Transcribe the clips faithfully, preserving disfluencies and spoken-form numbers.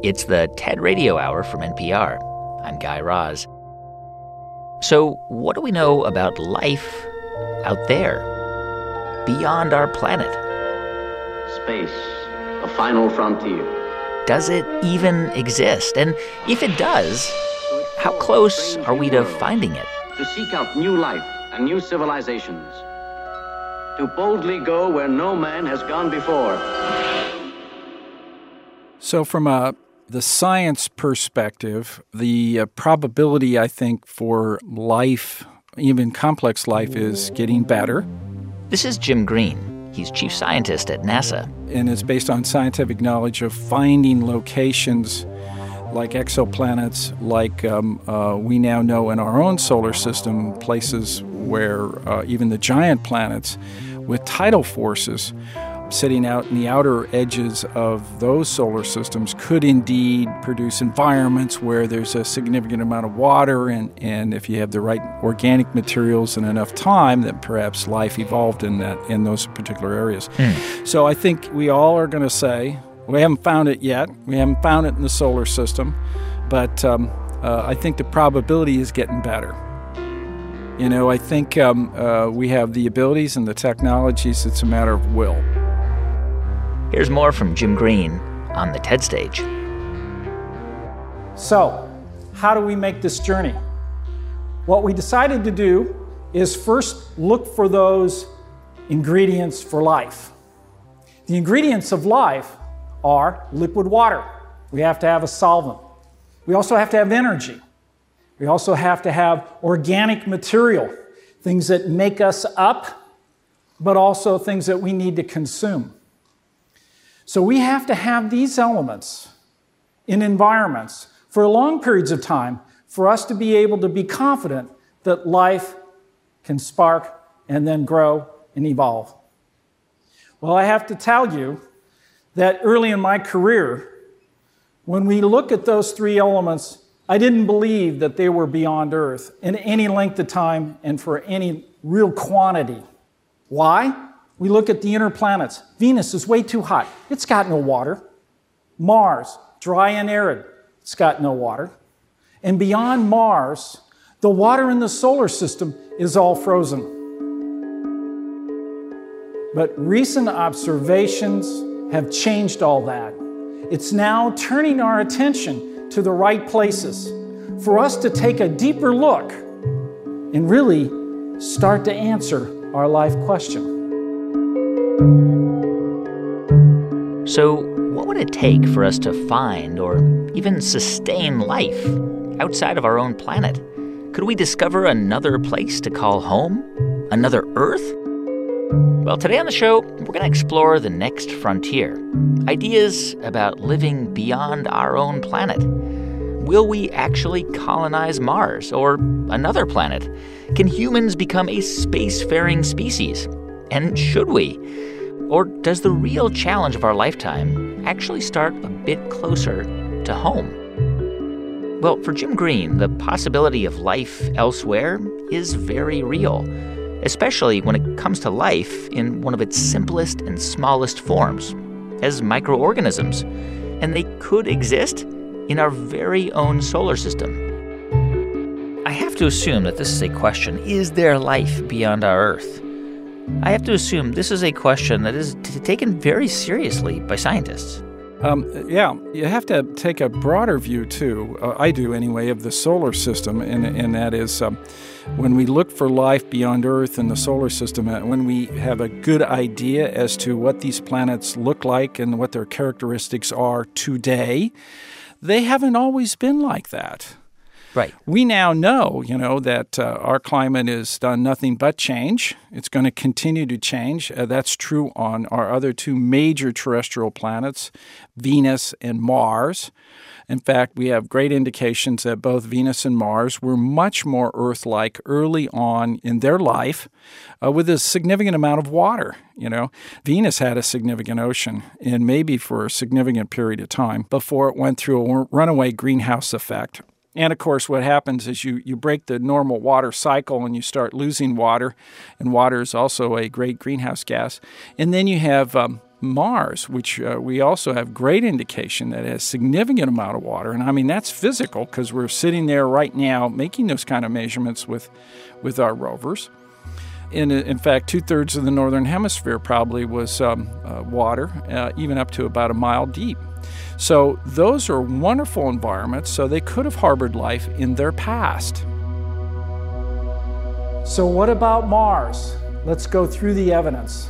It's the TED Radio Hour from N P R. I'm Guy Raz. So, what do we know about life out there, beyond our planet? Space, a final frontier. Does it even exist? And if it does, how close are we to finding it? To seek out new life and new civilizations. To boldly go where no man has gone before. So from a, the science perspective, the uh, probability, I think, for life, even complex life, is getting better. This is Jim Green. He's chief scientist at NASA. And it's based on scientific knowledge of finding locations like exoplanets, like um, uh, we now know in our own solar system, places where uh, even the giant planets with tidal forces sitting out in the outer edges of those solar systems could indeed produce environments where there's a significant amount of water, and, and if you have the right organic materials and enough time, that perhaps life evolved in that in those particular areas. Mm. So I think we all are going to say, we haven't found it yet. We haven't found it in the solar system, but um, uh, I think the probability is getting better. You know, I think um, uh, we have the abilities and the technologies. It's a matter of will. Here's more from Jim Green on the TED stage. So, how do we make this journey? What we decided to do is first look for those ingredients for life. The ingredients of life are liquid water. We have to have a solvent. We also have to have energy. We also have to have organic material, things that make us up, but also things that we need to consume. So we have to have these elements in environments for long periods of time for us to be able to be confident that life can spark and then grow and evolve. Well, I have to tell you that early in my career, when we look at those three elements, I didn't believe that they were beyond Earth in any length of time and for any real quantity. Why? We look at the inner planets. Venus is way too hot. It's got no water. Mars, dry and arid. It's got no water. And beyond Mars, the water in the solar system is all frozen. But recent observations have changed all that. It's now turning our attention to the right places for us to take a deeper look and really start to answer our life question. So, what would it take for us to find or even sustain life outside of our own planet? Could we discover another place to call home? Another Earth? Well, today on the show, we're going to explore the next frontier. Ideas about living beyond our own planet. Will we actually colonize Mars or another planet? Can humans become a spacefaring species? And should we? Or does the real challenge of our lifetime actually start a bit closer to home? Well, for Jim Green, the possibility of life elsewhere is very real, especially when it comes to life in one of its simplest and smallest forms, as microorganisms. And they could exist in our very own solar system. I have to assume that this is a question, is there life beyond our Earth? I have to assume this is a question that is t- taken very seriously by scientists. Um, yeah, you have to take a broader view, too. Uh, I do, anyway, of the solar system, and, and that is um, when we look for life beyond Earth in the solar system, uh, when we have a good idea as to what these planets look like and what their characteristics are today, they haven't always been like that. Right. We now know, you know, that uh, our climate has done nothing but change. It's going to continue to change. Uh, that's true on our other two major terrestrial planets, Venus and Mars. In fact, we have great indications that both Venus and Mars were much more Earth-like early on in their life uh, with a significant amount of water. You know, Venus had a significant ocean, and maybe for a significant period of time before it went through a runaway greenhouse effect. And, of course, what happens is you, you break the normal water cycle and you start losing water, and water is also a great greenhouse gas. And then you have um, Mars, which uh, we also have great indication that it has significant amount of water. And I mean, that's physical because we're sitting there right now making those kind of measurements with, with our rovers. In, in fact, two-thirds of the northern hemisphere probably was um, uh, water, uh, even up to about a mile deep. So those are wonderful environments, so they could have harbored life in their past. So what about Mars? Let's go through the evidence.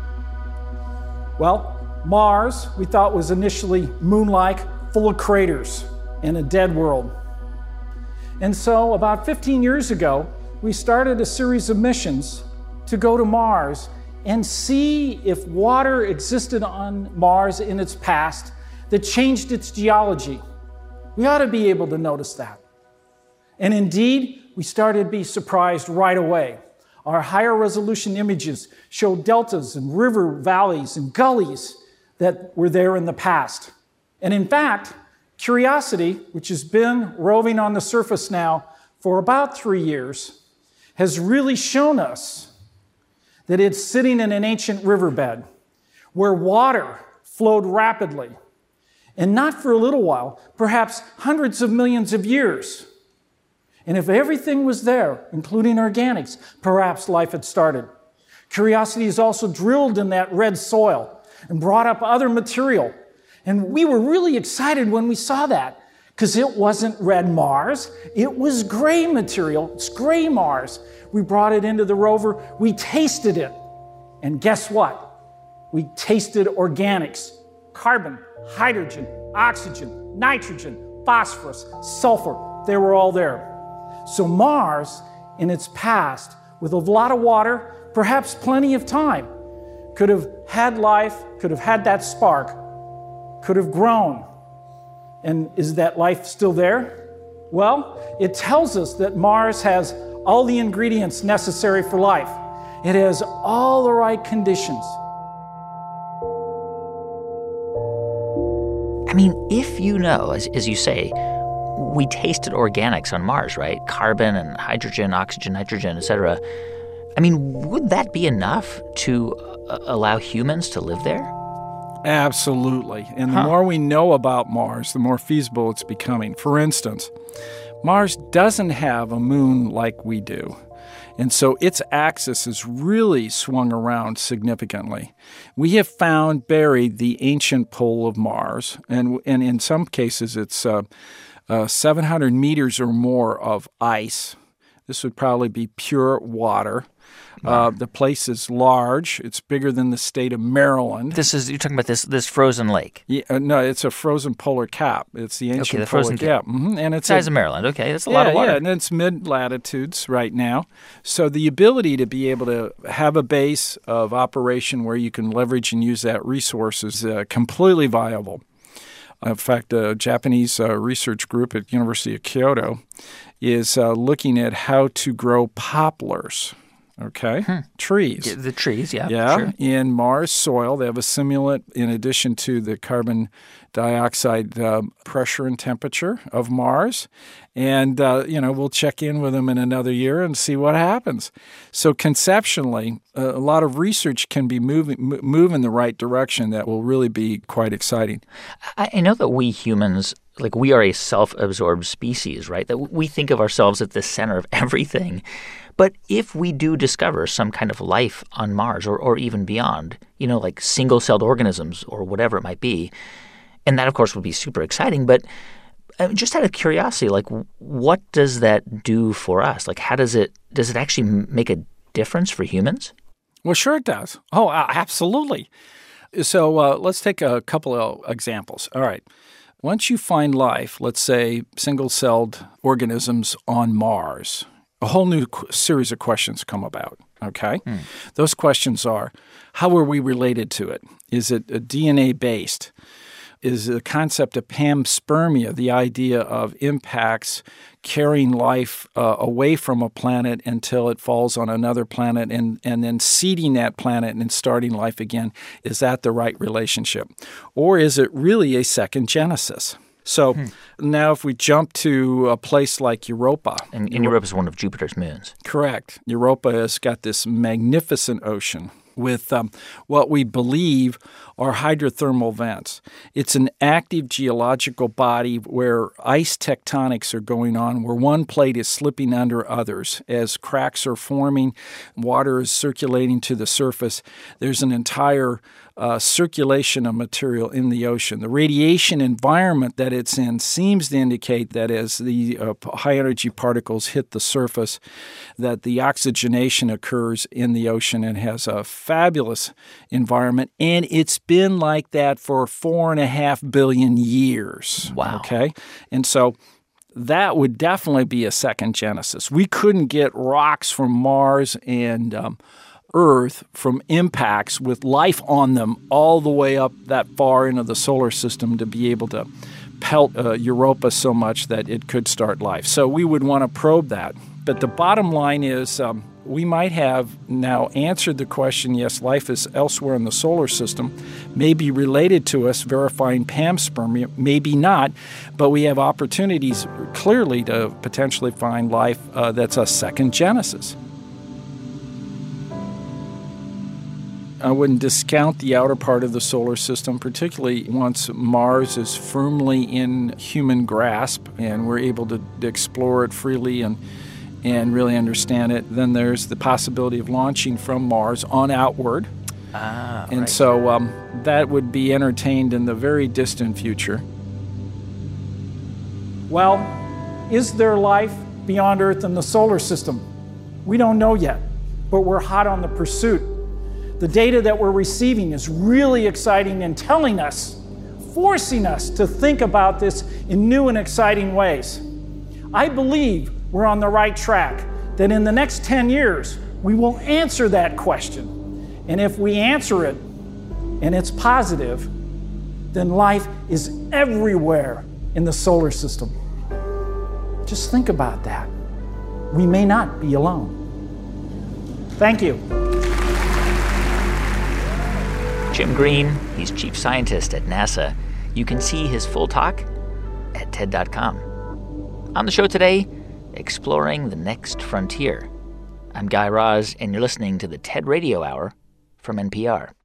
Well, Mars, we thought, was initially moon-like, full of craters and a dead world. And so about fifteen years ago, we started a series of missions to go to Mars and see if water existed on Mars in its past that changed its geology. We ought to be able to notice that. And indeed, we started to be surprised right away. Our higher resolution images show deltas and river valleys and gullies that were there in the past. And in fact, Curiosity, which has been roving on the surface now for about three years, has really shown us that it's sitting in an ancient riverbed where water flowed rapidly, and not for a little while, perhaps hundreds of millions of years. And if everything was there, including organics, perhaps life had started. Curiosity has also drilled in that red soil and brought up other material. And we were really excited when we saw that, because it wasn't red Mars, it was gray material. It's gray Mars. We brought it into the rover, we tasted it, and guess what? We tasted organics, carbon, hydrogen, oxygen, nitrogen, phosphorus, sulfur. They were all there. So Mars, in its past, with a lot of water, perhaps plenty of time, could have had life, could have had that spark, could have grown. And is that life still there? Well, it tells us that Mars has all the ingredients necessary for life. It has all the right conditions. I mean, if you know, as, as you say, we tasted organics on Mars, right? Carbon and hydrogen, oxygen, nitrogen, et cetera. I mean, would that be enough to uh, allow humans to live there? Absolutely. And the huh. more we know about Mars, the more feasible it's becoming. For instance, Mars doesn't have a moon like we do. And so its axis is really swung around significantly. We have found buried the ancient pole of Mars, and, and in some cases it's uh, uh, seven hundred meters or more of ice. This would probably be pure water. Uh, the place is large. It's bigger than the state of Maryland. This is you're talking about this this frozen lake. Yeah, uh, no, it's a frozen polar cap. It's the ancient okay, the polar frozen cap. cap. Mm-hmm. And it's size a, of Maryland. Okay, that's a yeah, lot of water. Yeah, and it's mid latitudes right now. So the ability to be able to have a base of operation where you can leverage and use that resource is uh, completely viable. In fact, a Japanese uh, research group at University of Kyoto is uh, looking at how to grow poplars. Okay, hmm. trees. The trees, yeah. Yeah, sure. In Mars soil, they have a simulant in addition to the carbon dioxide uh, pressure and temperature of Mars. And, uh, you know, we'll check in with them in another year and see what happens. So conceptually, uh, a lot of research can be moving move in the right direction that will really be quite exciting. I, I know that we humans, like we are a self-absorbed species, right? That we think of ourselves at the center of everything. But if we do discover some kind of life on Mars or, or even beyond, you know, like single-celled organisms or whatever it might be, and that, of course, would be super exciting. But uh, just out of curiosity, like, what does that do for us? Like, how does it does it actually make a difference for humans? Well, sure it does. Oh, uh, absolutely. So uh, let's take a couple of examples. All right. Once you find life, let's say single-celled organisms on Mars, a whole new qu- series of questions come about, okay? Hmm. Those questions are, how are we related to it? Is it uh, D N A-based? Is the concept of panspermia, the idea of impacts carrying life uh, away from a planet until it falls on another planet and, and then seeding that planet and starting life again, is that the right relationship? Or is it really a second genesis? So hmm. now if we jump to a place like Europa. And, and Europa is one of Jupiter's moons. Correct. Europa has got this magnificent ocean. with um, what we believe are hydrothermal vents. It's an active geological body where ice tectonics are going on, where one plate is slipping under others. As cracks are forming, water is circulating to the surface. There's an entire uh, circulation of material in the ocean. The radiation environment that it's in seems to indicate that as the uh, high-energy particles hit the surface, that the oxygenation occurs in the ocean and has a fabulous environment, and it's been like that for four and a half billion years. Wow. Okay? And so that would definitely be a second Genesis. We couldn't get rocks from Mars and um, Earth from impacts with life on them all the way up that far into the solar system to be able to pelt uh, Europa so much that it could start life. So we would want to probe that. But the bottom line is um, we might have now answered the question, yes, life is elsewhere in the solar system, maybe related to us, verifying panspermia, maybe not, but we have opportunities clearly to potentially find life uh, that's a second Genesis. I wouldn't discount the outer part of the solar system, particularly once Mars is firmly in human grasp and we're able to explore it freely and and really understand it. Then there's the possibility of launching from Mars on outward. Ah, and right. so um, that would be entertained in the very distant future. Well, is there life beyond Earth in the solar system? We don't know yet, but we're hot on the pursuit. The data that we're receiving is really exciting and telling us, forcing us to think about this in new and exciting ways. I believe we're on the right track, that in the next ten years, we will answer that question. And if we answer it, and it's positive, then life is everywhere in the solar system. Just think about that. We may not be alone. Thank you. Jim Green, he's chief scientist at NASA. You can see his full talk at T E D dot com. On the show today, exploring the next frontier. I'm Guy Raz, and you're listening to the TED Radio Hour from N P R.